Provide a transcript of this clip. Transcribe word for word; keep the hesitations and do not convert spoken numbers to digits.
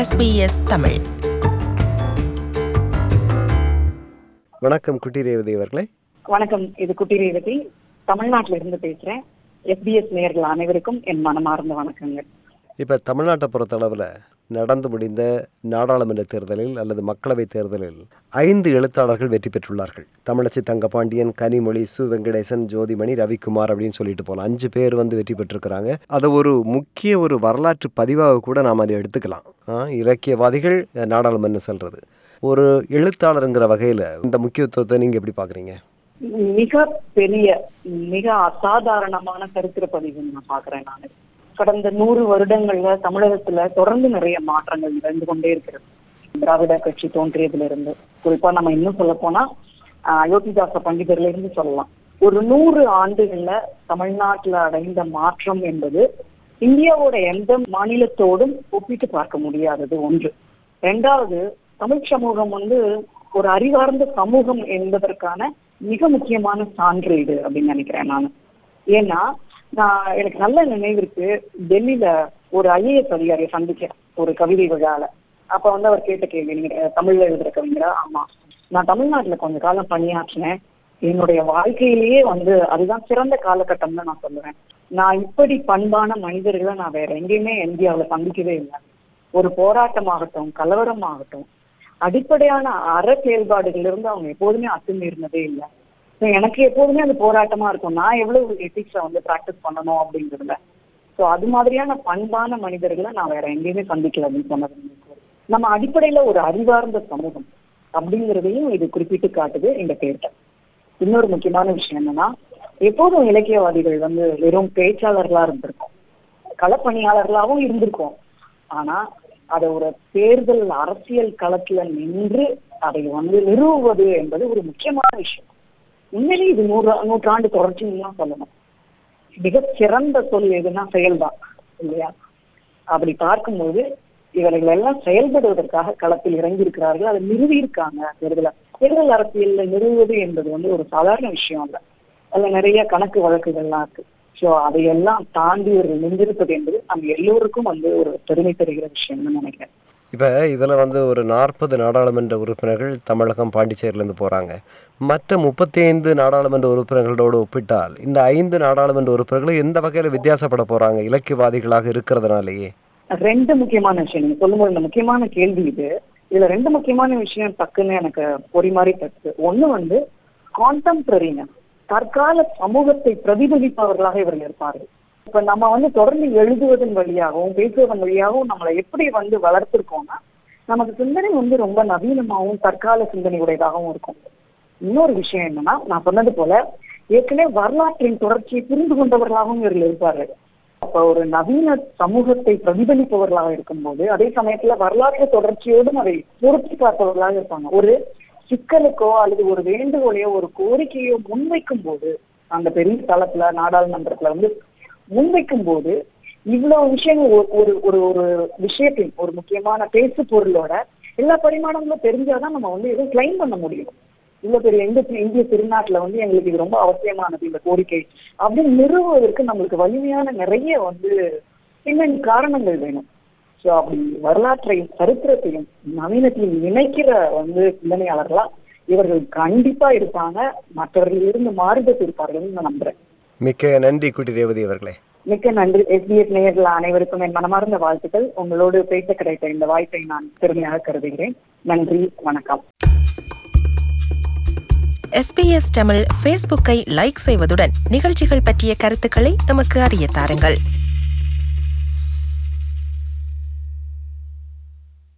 S B S Tamil. வணக்கம் குட்டி ரேவதி அவர்களே. வணக்கம், இது குட்டி ரேவதி, தமிழ்நாட்டில இருந்து பேசுறேன். எஸ்பிஎஸ் நேயர்கள் அனைவருக்கும் என் மனமார்ந்த வணக்கங்கள். இப்போ தமிழ்நாட்டை பொறுத்தளவில் நடந்து முடிந்த நாடாளுமன்ற தேர்தலில் அல்லது மக்களவைத் தேர்தலில் ஐந்து எழுத்தாளர்கள் வெற்றி பெற்றுள்ளார்கள். தமிழச்சி தங்கபாண்டியன், கனிமொழி, சு வெங்கடேசன், ஜோதிமணி, ரவிக்குமார் அப்படின்னு சொல்லிட்டு போகலாம். அஞ்சு பேர் வந்து வெற்றி பெற்றிருக்கிறாங்க. அதை ஒரு முக்கிய ஒரு வரலாற்று பதிவாக கூட நாம் அதை எடுத்துக்கலாம். இலக்கியவாதிகள் நாடாளுமன்றம் செல்றது ஒரு எழுத்தாளருங்கிற வகையில் இந்த முக்கியத்துவத்தை நீங்கள் எப்படி பார்க்குறீங்க? மிக பெரிய, மிக அசாதாரணமான சரித்திர பதிவு நான் பாக்குறேன். நான் கடந்த நூறு வருடங்கள்ல தமிழகத்துல தொடர்ந்து நிறைய மாற்றங்கள் நிகழ்ந்து கொண்டே இருக்கிறது. திராவிட கட்சி தோன்றியதுல இருந்து, குறிப்பா நம்ம இன்னும் சொல்ல போனா அயோத்திதாச பண்டிதர்ல இருந்து சொல்லலாம். ஒரு நூறு ஆண்டுகள்ல தமிழ்நாட்டுல அடைந்த மாற்றம் என்பது இந்தியாவோட எந்த மாநிலத்தோடும் ஒப்பிட்டு பார்க்க முடியாதது ஒன்று. ரெண்டாவது, தமிழ் சமூகம் வந்து ஒரு அறிவார்ந்த சமூகம் என்பதற்கான மிக முக்கியமான சான்று இது அப்படின்னு நினைக்கிறேன் நான். ஏன்னா நான் எனக்கு நல்ல நினைவு இருக்கு, டெல்லியில ஒரு ஐஏஎஸ் அதிகாரியை சந்திச்சேன் ஒரு கவிதை விழால. அப்ப வந்து அவர் கேட்ட கேள்வி, நீங்க தமிழ்ல எழுதுற கவிஞரா? ஆமா. நான் தமிழ்நாட்டுல கொஞ்ச காலம் பணியாற்றினேன். என்னுடைய வாழ்க்கையிலேயே வந்து அதுதான் சிறந்த காலகட்டம்னு நான் சொல்லுவேன். நான் இப்படி பண்பான மனிதர்களை நான் வேற எங்கேயுமே இந்தியாவில சந்திக்கவே இல்லை. ஒரு போராட்டமாகட்டும், கலவரமாகட்டும், அடிப்படையான அற செயல்பாடுகள் இருந்து அவங்க எப்போதுமே அத்துமீறினதே இல்லை. எனக்கு எப்போதுமே அது போராட்டமா இருக்கும், நான் எவ்வளவு எத்திக்ஸை வந்து பிராக்டிஸ் பண்ணணும் அப்படிங்கிறதுல. ஸோ அது மாதிரியான பண்பான மனிதர்களை நான் வேற எங்கேயுமே சந்திக்கல அப்படின்னு சொன்னது. நம்ம அடிப்படையில ஒரு அறிவார்ந்த சமூகம் அப்படிங்கிறதையும் இது குறிப்பிட்டு காட்டுது இந்த தேர்தல். இன்னொரு முக்கியமான விஷயம் என்னன்னா, எப்போதும் இலக்கியவாதிகள் வந்து வெறும் பேச்சாளர்களா இருந்திருக்கோம், களப்பணியாளர்களாகவும் இருந்திருக்கோம். ஆனா அதை ஒரு தேர்தல் அரசியல் களத்துல நின்று அதை வந்து நிறுவுவது என்பது ஒரு முக்கியமான விஷயம். உண்மையிலேயே இது நூறு நூற்றாண்டு தொடர்ச்சின்னு தான் சொல்லணும். மிக சிறந்த சொல் எதுனா செயல்தான் இல்லையா? அப்படி பார்க்கும்போது இவர்கள் எல்லாம் செயல்படுவதற்காக களத்தில் இறங்கி இருக்கிறார்கள், அதை நிறுவி இருக்காங்க. தேர்தல தேர்தல் அரசியல்ல நிறுவுவது என்பது வந்து ஒரு சாதாரண விஷயம் இல்லை. அதுல நிறைய கணக்கு வழக்குகள்லாம் இருக்கு. ஸோ அதையெல்லாம் தாண்டி ஒரு நின்றிருப்பது என்பது நம்ம எல்லோருக்கும் வந்து ஒரு பெருமை தருகிற விஷயம்னு நினைக்கிறேன். இப்போ இதில் வந்து ஒரு நாற்பது நாடாளுமன்ற உறுப்பினர்கள் தமிழகம் பாண்டிச்சேரியிலேருந்து போகிறாங்க. மற்ற முப்பத்தி ஐந்து நாடாளுமன்ற உறுப்பினர்களோடு ஒப்பிட்டால் இந்த ஐந்து நாடாளுமன்ற உறுப்பினர்களும் எந்த வகையில் வித்தியாசப்பட போகிறாங்க இலக்கியவாதிகளாக இருக்கிறதுனாலேயே? ரெண்டு முக்கியமான விஷயம் நீங்க சொல்லும்போது, இந்த முக்கியமான கேள்வி இது. இதுல ரெண்டு முக்கியமான விஷயம் டக்குன்னு எனக்கு பொறிமாறி தட்டு. ஒண்ணு வந்து கான்டெம்பரரினஸ், தற்கால சமூகத்தை பிரதிபலிப்பவர்களாக இவர்கள் இருப்பார்கள். இப்ப நம்ம வந்து தொடர்ந்து எழுதுவதன் வழியாகவும் பேசுவதன் வழியாகவும் நம்மளை எப்படி வந்து வளர்த்திருக்கோம்னா, நமக்கு சிந்தனை வந்து ரொம்ப நவீனமாகவும் தற்கால சிந்தனை உடையதாகவும் இருக்கும். இன்னொரு விஷயம் என்னன்னா, நான் சொன்னது போல ஏற்கனவே வரலாற்றின் தொடர்ச்சியை புரிந்து கொண்டவர்களாகவும் இவர்கள் இருப்பார்கள். அப்ப ஒரு நவீன சமூகத்தை பிரதிபலிப்பவர்களாக இருக்கும்போது அதே சமயத்துல வரலாற்று தொடர்ச்சியோடும் அதை பொருத்தி பார்த்தவர்களாக இருப்பாங்க. ஒரு சிக்கலுக்கோ அல்லது ஒரு வேண்டுகோளையோ ஒரு கோரிக்கையோ முன்வைக்கும் போது, அந்த பெரிய தளத்துல நாடாளுமன்றத்துல வந்து முன்வைக்கும் போது இவ்வளவு விஷயங்கள் ஒரு ஒரு ஒரு விஷயத்தின் ஒரு முக்கியமான பேசு பொருளோட எல்லா பரிமாணங்களும் தெரிஞ்சாதான் நம்ம வந்து எதுவும் கிளைம் பண்ண முடியும். இவ்வளவு பெரிய இந்த இந்திய திருநாட்டுல வந்து எங்களுக்கு இது ரொம்ப அவசியமானது இந்த கோரிக்கை அப்படின்னு நிறுவுவதற்கு நம்மளுக்கு வலிமையான நிறைய வந்து பின்னணி காரணங்கள் வேணும். ஸோ அப்படி வரலாற்றையும் சரித்திரத்தையும் நவீனத்தையும் இணைக்கிற வந்து சிந்தனையாளர்களா இவர்கள் கண்டிப்பா இருப்பாங்க. மற்றவர்கள் இருந்து மாறுபட்டு இருப்பார்கள் நான் நம்புறேன். மிக்க நன்றி குட்டி ரேவதி அவர்களே. மிக்க நன்றி. எஸ்பிஎஸ் நேயர்கள் அனைவருக்கும் என் மனமார்ந்த வாழ்த்துக்கள். உங்களோடு பேச கிடைத்த இந்த வாய்ப்பை நான் பெருமையாக கருதுகிறேன். நன்றி, வணக்கம். எஸ் பி எஸ் தமிழ் ஃபேஸ்புக்கை லைக் செய்வதுடன் நிகழ்ச்சிகள் பற்றிய கருத்துக்களை நமக்கு அறிய தாருங்கள்.